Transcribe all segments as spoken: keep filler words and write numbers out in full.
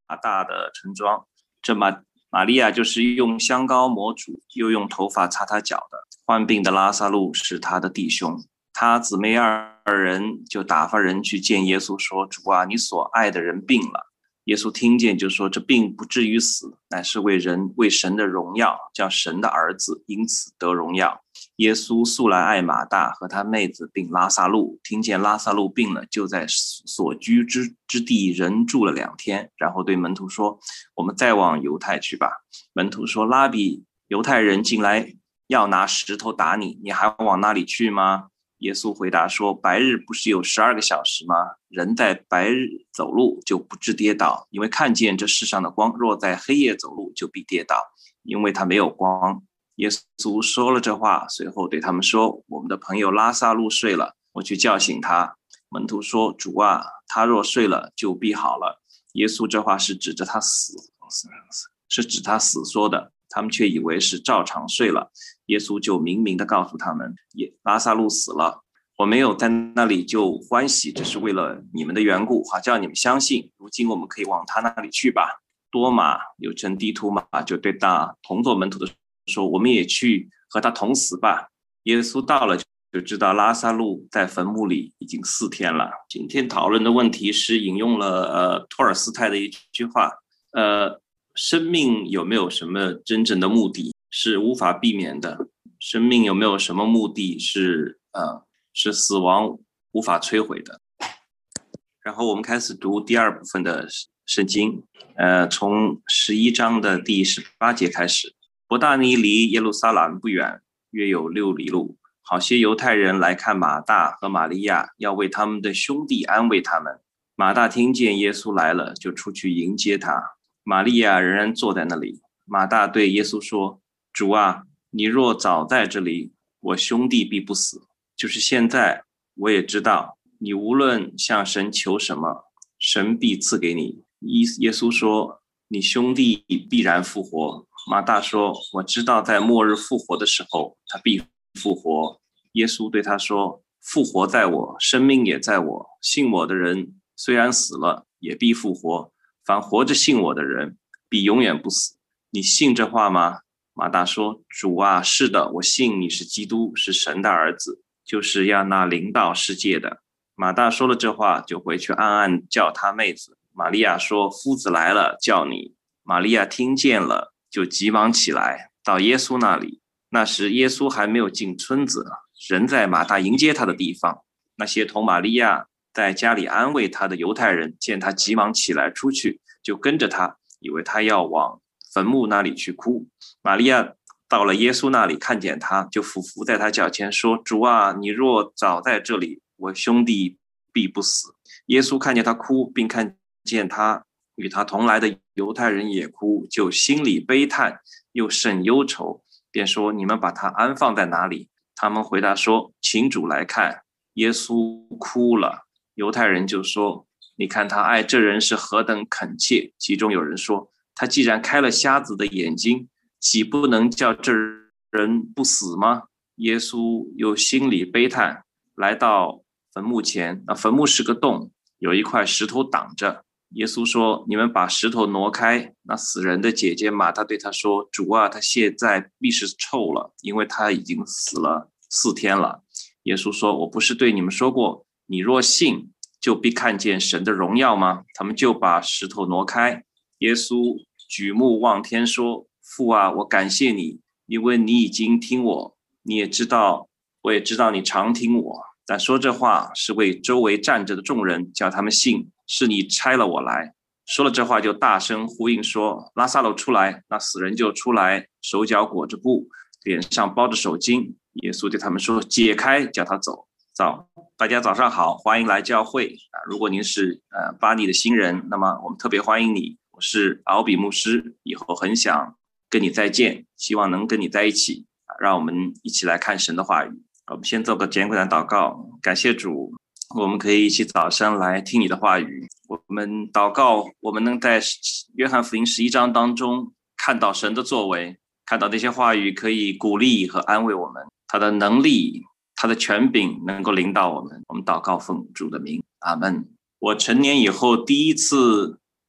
马大的村庄。这玛玛利亚就是用香膏抹主，又用头发擦他脚的。患病的拉萨路是他的弟兄，他姊妹二人就打发人去见耶稣，说：主啊，你所爱的人病了。耶稣听见就说：这病不至于死，乃是为人为神的荣耀，叫神的儿子因此得荣耀。耶稣素来爱马大和他妹子并拉萨路，听见拉萨路病了，就在所居 之, 之地人住了两天，然后对门徒说：我们再往犹太去吧。门徒说：拉比，犹太人进来要拿石头打你，你还往那里去吗？耶稣回答说：白日不是有十二个小时吗？人在白日走路就不致跌倒，因为看见这世上的光；若在黑夜走路就必跌倒，因为他没有光。耶稣说了这话，随后对他们说：我们的朋友拉萨路睡了，我去叫醒他。门徒说：主啊，他若睡了就必好了。耶稣这话是指着他死，是指他死说的，他们却以为是照常睡了。耶稣就明明地告诉他们：拉萨路死了，我没有在那里就欢喜，这是为了你们的缘故，好叫你们相信。如今我们可以往他那里去吧。多马又称低图马，就对那同作门徒的说：我们也去和他同死吧。耶稣到了就知道拉萨路在坟墓里已经四天了。今天讨论的问题是引用了呃托尔斯泰的一句话：呃，生命有没有什么真正的目的是无法避免的？生命有没有什么目的是呃是死亡无法摧毁的？然后我们开始读第二部分的圣经，呃，从十一章的第十八节开始。伯大尼离耶路撒冷不远，约有六里路。好些犹太人来看马大和玛利亚，要为他们的兄弟安慰他们。马大听见耶稣来了，就出去迎接他。玛利亚仍然坐在那里。马大对耶稣说：主啊，你若早在这里，我兄弟必不死。就是现在，我也知道，你无论向神求什么，神必赐给你。耶稣说：你兄弟必然复活。马大说：我知道在末日复活的时候，他必复活。耶稣对他说：复活在我，生命也在我，信我的人虽然死了，也必复活。凡活着信我的人，必永远不死。你信这话吗？马大说：主啊，是的，我信你是基督，是神的儿子，就是要那临到世界的。马大说了这话，就回去暗暗叫他妹子。玛利亚说：夫子来了，叫你。玛利亚听见了，就急忙起来，到耶稣那里。那时耶稣还没有进村子，人在马大迎接他的地方。那些同玛利亚在家里安慰他的犹太人，见他急忙起来出去，就跟着他，以为他要往坟墓那里去哭。玛利亚到了耶稣那里，看见他，就俯伏在他脚前说：主啊，你若早在这里，我兄弟必不死。耶稣看见他哭，并看见他与他同来的犹太人也哭，就心里悲叹，又甚忧愁，便说：你们把他安放在哪里？他们回答说：请主来看。耶稣哭了。犹太人就说：你看他爱这人是何等恳切。其中有人说：他既然开了瞎子的眼睛，岂不能叫这人不死吗？耶稣又心里悲叹，来到坟墓前。那坟墓是个洞，有一块石头挡着。耶稣说：你们把石头挪开。那死人的姐姐马大对他说：主啊，他现在必是臭了，因为他已经死了四天了。耶稣说：我不是对你们说过，你若信，就必看见神的荣耀吗？他们就把石头挪开。耶稣举目望天说：父啊，我感谢你，因为你已经听我，你也知道，我也知道你常听我。但说这话是为周围站着的众人，叫他们信是你差了我来。说了这话，就大声呼应说：拉撒路出来。那死人就出来，手脚裹着布，脸上包着手巾。耶稣对他们说：解开，叫他走。早，大家早上好，欢迎来教会。如果您是呃巴黎的新人，那么我们特别欢迎你。我是敖比牧师，以后很想跟你再见，希望能跟你在一起。让我们一起来看神的话语。我们先做个简短的祷告。感谢主，我们可以一起早上来听你的话语。我们祷告，我们能在约翰福音十一章当中看到神的作为，看到这些话语可以鼓励和安慰我们，他的能力，他的权柄能够领导我们。我们祷告奉主的名，阿们。我成年以后第一次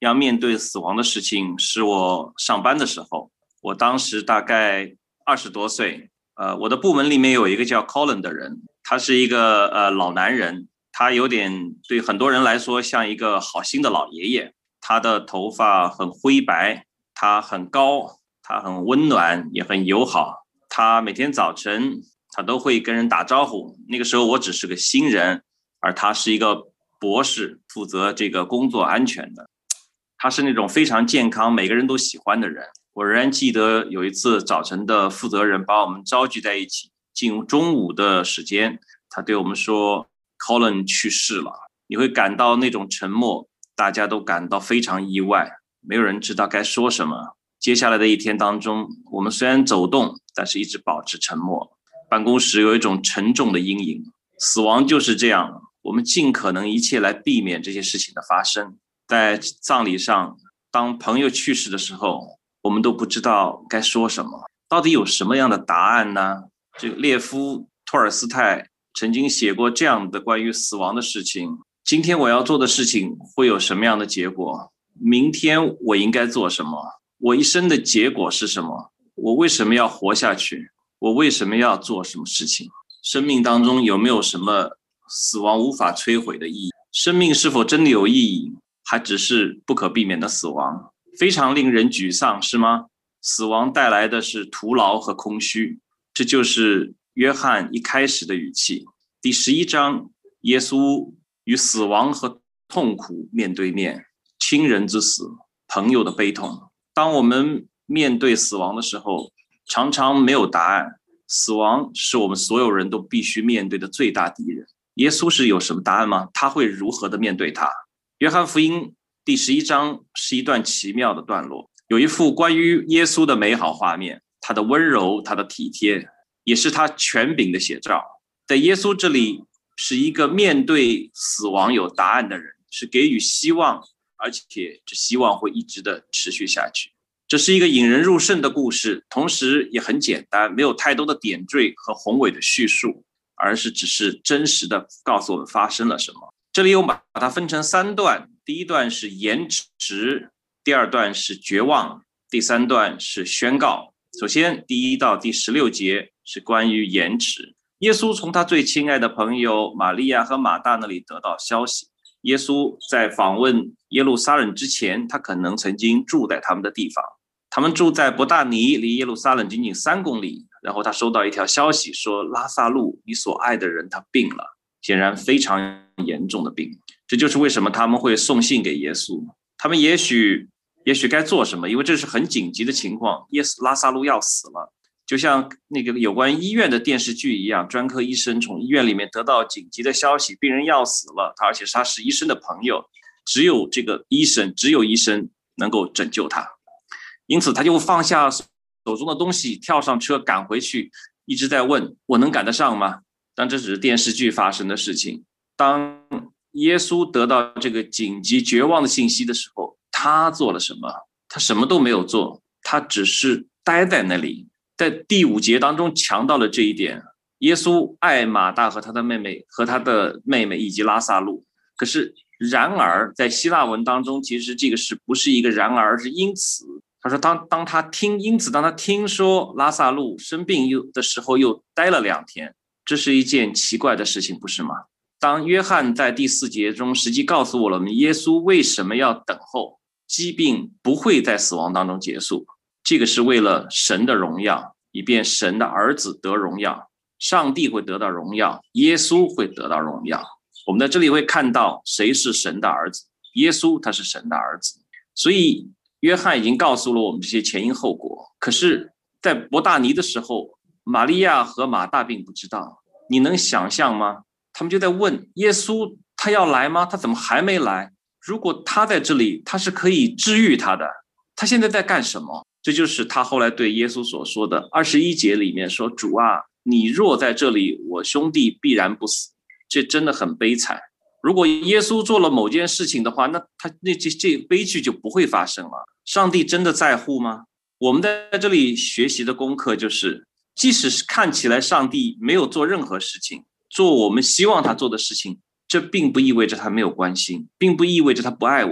要面对死亡的事情是我上班的时候，我当时大概二十多岁，呃，我的部门里面有一个叫 Colin 的人，他是一个呃老男人，他有点对很多人来说像一个好心的老爷爷，他的头发很灰白，他很高，他很温暖，也很友好，他每天早晨他都会跟人打招呼。那个时候我只是个新人，而他是一个博士，负责这个工作安全的。他是那种非常健康，每个人都喜欢的人。我仍然记得有一次早晨的负责人把我们召集在一起，进入中午的时间，他对我们说 Colin 去世了。你会感到那种沉默，大家都感到非常意外，没有人知道该说什么。接下来的一天当中，我们虽然走动，但是一直保持沉默。办公室有一种沉重的阴影，死亡就是这样，我们尽可能一切来避免这些事情的发生。在葬礼上，当朋友去世的时候，我们都不知道该说什么，到底有什么样的答案呢？这个列夫·托尔斯泰曾经写过这样的关于死亡的事情：今天我要做的事情会有什么样的结果？明天我应该做什么？我一生的结果是什么？我为什么要活下去？我为什么要做什么事情？生命当中有没有什么死亡无法摧毁的意义？生命是否真的有意义？还只是不可避免的死亡，非常令人沮丧，是吗？死亡带来的是徒劳和空虚，这就是约翰一开始的语气。第十一章，耶稣与死亡和痛苦面对面，亲人之死，朋友的悲痛。当我们面对死亡的时候，常常没有答案。死亡是我们所有人都必须面对的最大敌人。耶稣是有什么答案吗？他会如何的面对他？约翰福音第十一章是一段奇妙的段落，有一幅关于耶稣的美好画面，他的温柔，他的体贴，也是他权柄的写照。在耶稣这里是一个面对死亡有答案的人，是给予希望，而且这希望会一直的持续下去。这是一个引人入胜的故事，同时也很简单，没有太多的点缀和宏伟的叙述，而是只是真实的告诉我们发生了什么。这里我把它分成三段，第一段是延迟，第二段是绝望，第三段是宣告。首先第一到第十六节是关于延迟。耶稣从他最亲爱的朋友玛利亚和马大那里得到消息，耶稣在访问耶路撒冷之前，他可能曾经住在他们的地方，他们住在伯大尼，离耶路撒冷仅仅三公里。然后他收到一条消息说，拉撒路你所爱的人他病了，显然非常严重的病。这就是为什么他们会送信给耶稣。他们也许也许该做什么，因为这是很紧急的情况，耶稣拉撒路要死了。就像那个有关医院的电视剧一样，专科医生从医院里面得到紧急的消息，病人要死了，他而且他是医生的朋友，只有这个医生只有医生能够拯救他，因此他就放下手中的东西，跳上车赶回去，一直在问，我能赶得上吗？但这只是电视剧发生的事情。当耶稣得到这个紧急绝望的信息的时候，他做了什么？他什么都没有做，他只是待在那里。在第五节当中强调了这一点，耶稣爱马大和他的妹妹和他的妹妹以及拉撒路。可是然而在希腊文当中，其实这个是不是一个然而，而是因此。他说当当他听因此当他听说拉撒路生病又的时候又待了两天，这是一件奇怪的事情，不是吗？当约翰在第四节中实际告诉我们耶稣为什么要等候，疾病不会在死亡当中结束，这个是为了神的荣耀，以便神的儿子得荣耀，上帝会得到荣耀，耶稣会得到荣耀。我们在这里会看到谁是神的儿子，耶稣他是神的儿子。所以约翰已经告诉了我们这些前因后果，可是在伯大尼的时候，玛利亚和马大并不知道。你能想象吗？他们就在问耶稣，他要来吗？他怎么还没来？如果他在这里，他是可以治愈他的，他现在在干什么？这就是他后来对耶稣所说的二十一节里面说，主啊，你若在这里，我兄弟必然不死。这真的很悲惨。如果耶稣做了某件事情的话，那他那这这悲剧就不会发生了。上帝真的在乎吗？我们在这里学习的功课就是，即使是看起来上帝没有做任何事情，做我们希望他做的事情，这并不意味着他没有关心，并不意味着他不爱我们。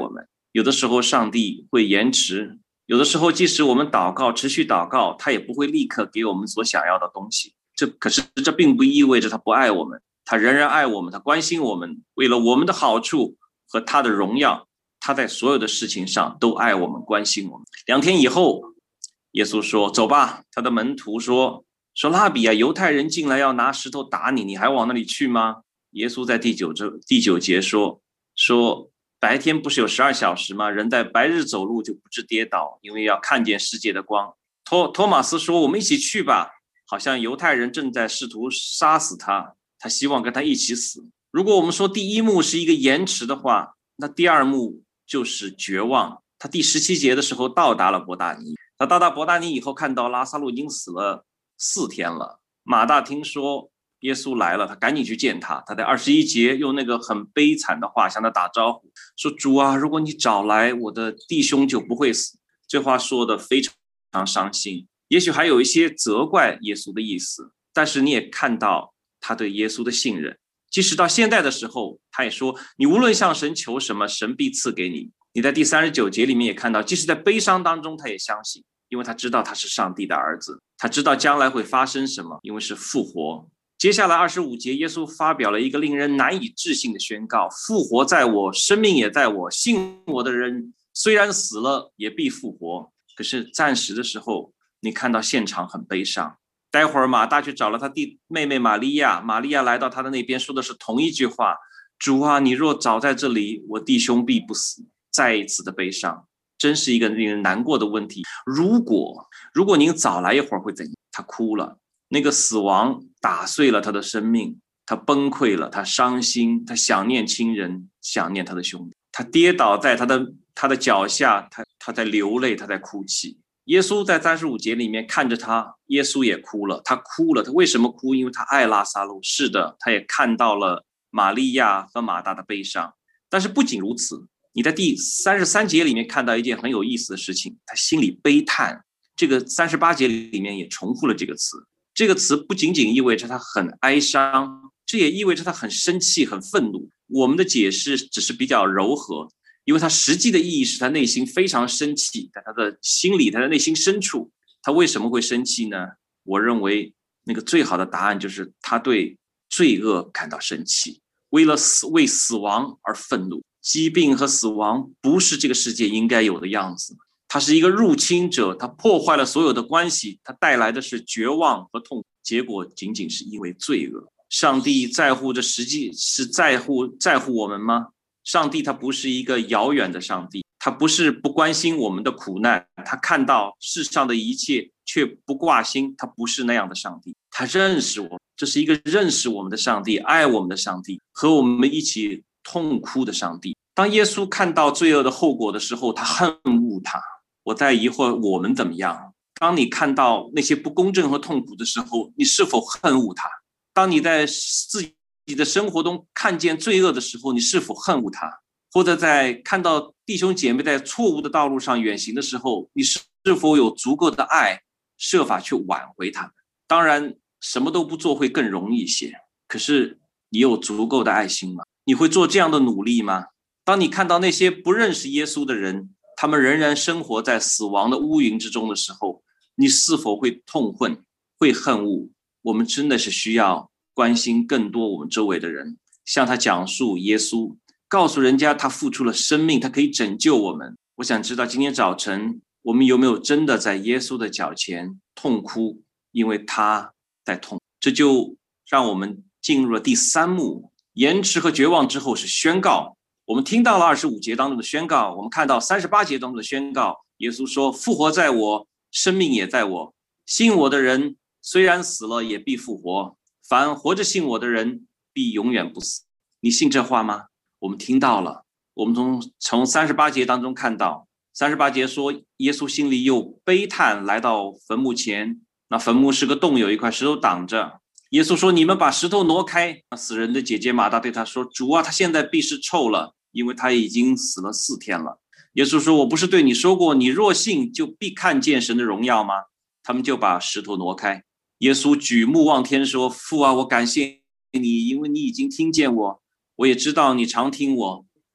有的时候上帝会延迟，有的时候即使我们祷告，持续祷告，他也不会立刻给我们所想要的东西。这可是这并不意味着他不爱我们，他仍然爱我们，他关心我们，为了我们的好处和他的荣耀，他在所有的事情上都爱我们，关心我们。两天以后，耶稣说走吧。他的门徒说说拉比啊，犹太人进来要拿石头打你，你还往那里去吗？耶稣在第九第九节说说白天不是有十二小时吗？人在白日走路就不致跌倒，因为要看见世界的光。托托马斯说我们一起去吧，好像犹太人正在试图杀死他，他希望跟他一起死。如果我们说第一幕是一个延迟的话，那第二幕就是绝望。他第十七节的时候到达了伯大尼，他到达伯大尼以后，看到拉撒路已经死了四天了。马大听说耶稣来了，他赶紧去见他。他在二十一节用那个很悲惨的话向他打招呼，说主啊，如果你早来，我的弟兄就不会死。这话说的非常伤心，也许还有一些责怪耶稣的意思，但是你也看到他对耶稣的信任。即使到现在的时候，他也说你无论向神求什么，神必赐给你。你在第三十九节里面也看到，即使在悲伤当中，他也相信，因为他知道他是上帝的儿子，他知道将来会发生什么，因为是复活。接下来二十五节，耶稣发表了一个令人难以置信的宣告：复活在我，生命也在我，信我的人虽然死了也必复活。可是暂时的时候，你看到现场很悲伤。待会儿马大去找了他弟妹妹玛利亚，玛利亚来到他的那边，说的是同一句话：主啊，你若早在这里，我弟兄必不死。再一次的悲伤，真是一个令人难过的问题。如果如果您早来一会儿会怎样？他哭了，那个死亡打碎了他的生命，他崩溃了，他伤心，他想念亲人，想念他的兄弟，他跌倒在他的他的脚下，他他在流泪，他在哭泣。耶稣在三十五节里面看着他，耶稣也哭了，他哭了，他为什么哭？因为他爱拉撒路。是的，他也看到了玛利亚和马大的悲伤。但是不仅如此，你在第三十三节里面看到一件很有意思的事情，他心里悲叹。这个三十八节里面也重复了这个词，这个词不仅仅意味着他很哀伤，这也意味着他很生气很愤怒。我们的解释只是比较柔和，因为他实际的意义是他内心非常生气，在他的心里，他的内心深处，他为什么会生气呢？我认为那个最好的答案就是他对罪恶感到生气，为了死为死亡而愤怒。疾病和死亡不是这个世界应该有的样子，它是一个入侵者，它破坏了所有的关系，它带来的是绝望和痛苦，结果仅仅是因为罪恶。上帝在乎这实际是在乎在乎我们吗？上帝他不是一个遥远的上帝，他不是不关心我们的苦难，他看到世上的一切却不挂心，他不是那样的上帝，他认识我，这是一个认识我们的上帝，爱我们的上帝，和我们一起痛哭的上帝。当耶稣看到罪恶的后果的时候，他恨恶他。我在疑惑我们怎么样？当你看到那些不公正和痛苦的时候，你是否恨恶他？当你在自己的生活中看见罪恶的时候，你是否恨恶他？或者在看到弟兄姐妹在错误的道路上远行的时候，你是否有足够的爱，设法去挽回他们？当然，什么都不做会更容易一些，可是你有足够的爱心吗？你会做这样的努力吗？当你看到那些不认识耶稣的人，他们仍然生活在死亡的乌云之中的时候，你是否会痛恨，会恨恶？我们真的是需要关心更多我们周围的人，向他讲述耶稣，告诉人家他付出了生命，他可以拯救我们。我想知道今天早晨我们有没有真的在耶稣的脚前痛哭，因为他在痛。这就让我们进入了第三幕，延迟和绝望之后是宣告。我们听到了二十五节当中的宣告，我们看到三十八节当中的宣告，耶稣说复活在我，生命也在我，信我的人虽然死了也必复活，凡活着信我的人必永远不死。你信这话吗？我们听到了，我们从从三十八节当中看到，三十八节说耶稣心里又悲叹，来到坟墓前，那坟墓是个洞，有一块石头挡着。耶稣说你们把石头挪开。死人的姐姐马大对他说，主啊，他现在必是臭了，因为他已经死了四天了。耶稣说，我不是对你说过，你若信就必看见神的荣耀吗？他们就把石头挪开。耶稣举目望天说，父啊，我感谢你，因为你已经听见我，我也知道你常听我，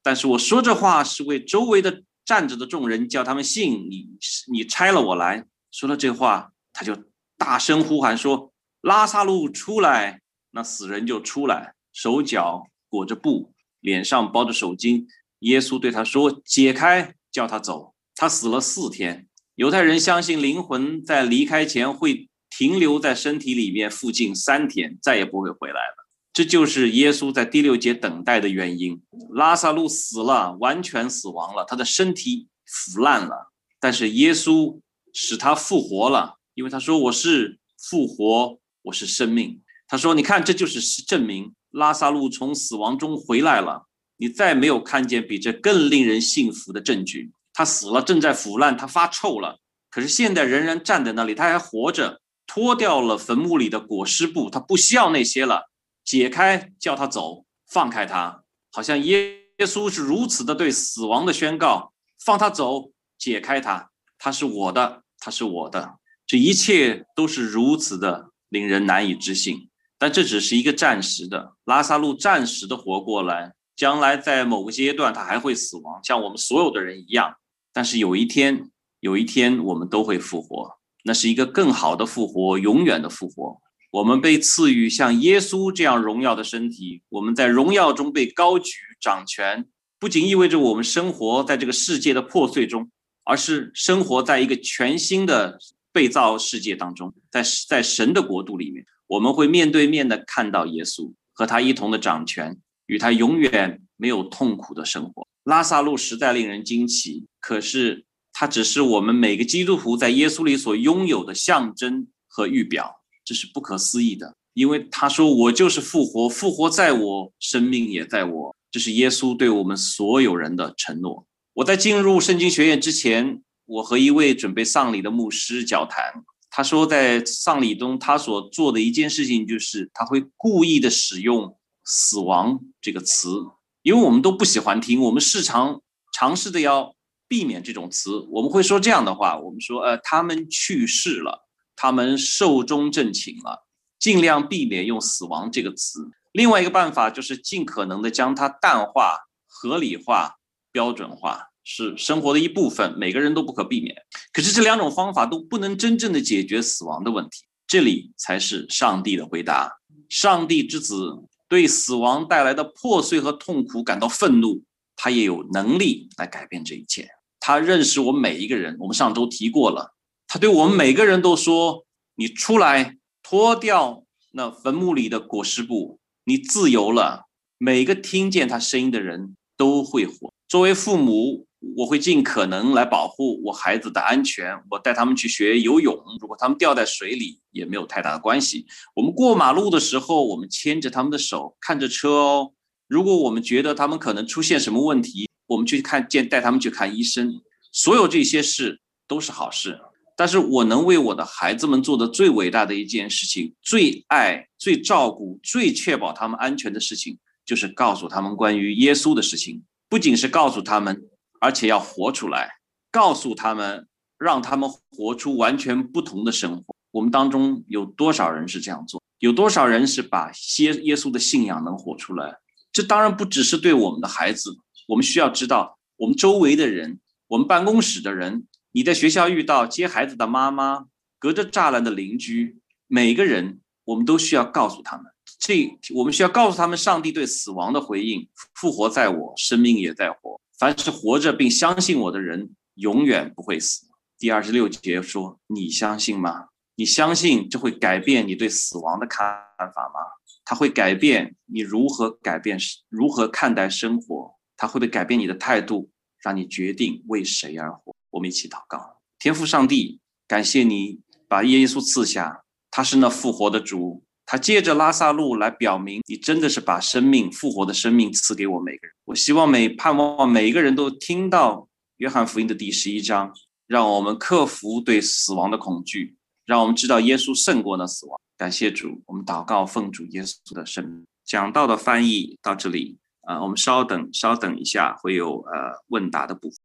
但是我说这话是为周围的站着的众人，叫他们信你，你差了我来。说了这话，他就大声呼喊说：拉撒路出来！那死人就出来，手脚裹着布，脸上包着手巾。耶稣对他说：解开，叫他走。他死了四天。犹太人相信灵魂在离开前会停留在身体里面附近三天，再也不会回来了。这就是耶稣在第六节等待的原因。拉撒路死了，完全死亡了，他的身体腐烂了，但是耶稣使他复活了，因为他说我是复活，我是生命。他说你看，这就是证明拉撒路从死亡中回来了，你再没有看见比这更令人信服的证据。他死了，正在腐烂，他发臭了，可是现在仍然站在那里，他还活着，脱掉了坟墓里的裹尸布，他不需要那些了，解开，叫他走，放开他。好像耶稣是如此的对死亡的宣告，放他走，解开他，他是我的，他是我的。这一切都是如此的令人难以置信，但这只是一个暂时的，拉撒路暂时的活过来，将来在某个阶段他还会死亡，像我们所有的人一样。但是有一天，有一天我们都会复活，那是一个更好的复活，永远的复活。我们被赐予像耶稣这样荣耀的身体，我们在荣耀中被高举掌权，不仅意味着我们生活在这个世界的破碎中，而是生活在一个全新的被造世界当中，在在神的国度里面，我们会面对面的看到耶稣，和他一同的掌权，与他永远没有痛苦的生活。拉撒路实在令人惊奇，可是它只是我们每个基督徒在耶稣里所拥有的象征和预表，这是不可思议的。因为他说我就是复活，复活在我，生命也在我，这是耶稣对我们所有人的承诺。我在进入圣经学院之前，我和一位准备丧礼的牧师交谈，他说在丧礼中他所做的一件事情就是他会故意的使用死亡这个词，因为我们都不喜欢听，我们时常尝试的要避免这种词。我们会说这样的话，我们说呃，他们去世了，他们寿终正寝了，尽量避免用死亡这个词。另外一个办法就是尽可能的将它淡化、合理化、标准化，是生活的一部分，每个人都不可避免。可是这两种方法都不能真正的解决死亡的问题，这里才是上帝的回答。上帝之子对死亡带来的破碎和痛苦感到愤怒，他也有能力来改变这一切。他认识我们每一个人，我们上周提过了，他对我们每个人都说，你出来，脱掉那坟墓里的裹尸布，你自由了。每个听见他声音的人都会活。作为父母，我会尽可能来保护我孩子的安全，我带他们去学游泳，如果他们掉在水里也没有太大的关系。我们过马路的时候，我们牵着他们的手，看着车哦。如果我们觉得他们可能出现什么问题，我们去看见带他们去看医生。所有这些事都是好事，但是我能为我的孩子们做的最伟大的一件事情，最爱、最照顾、最确保他们安全的事情，就是告诉他们关于耶稣的事情。不仅是告诉他们，而且要活出来，告诉他们，让他们活出完全不同的生活。我们当中有多少人是这样做？有多少人是把耶稣的信仰能活出来？这当然不只是对我们的孩子，我们需要知道我们周围的人，我们办公室的人，你在学校遇到接孩子的妈妈，隔着栅栏的邻居，每个人我们都需要告诉他们，这我们需要告诉他们上帝对死亡的回应，复活在我，生命也在活，凡是活着并相信我的人永远不会死。第二十六节说，你相信吗？你相信这会改变你对死亡的看法吗？它会改变你如何改变如何看待生活，它会不会改变你的态度，让你决定为谁而活。我们一起祷告。天父上帝，感谢你把耶稣赐下，他是那复活的主，他借着拉撒路来表明你真的是把生命复活的生命赐给我每个人。我希望每盼望每一个人都听到约翰福音的第十一章，让我们克服对死亡的恐惧，让我们知道耶稣胜过那死亡。感谢主，我们祷告奉主耶稣的圣名。讲道的翻译到这里，呃，我们稍等稍等一下，会有呃问答的部分。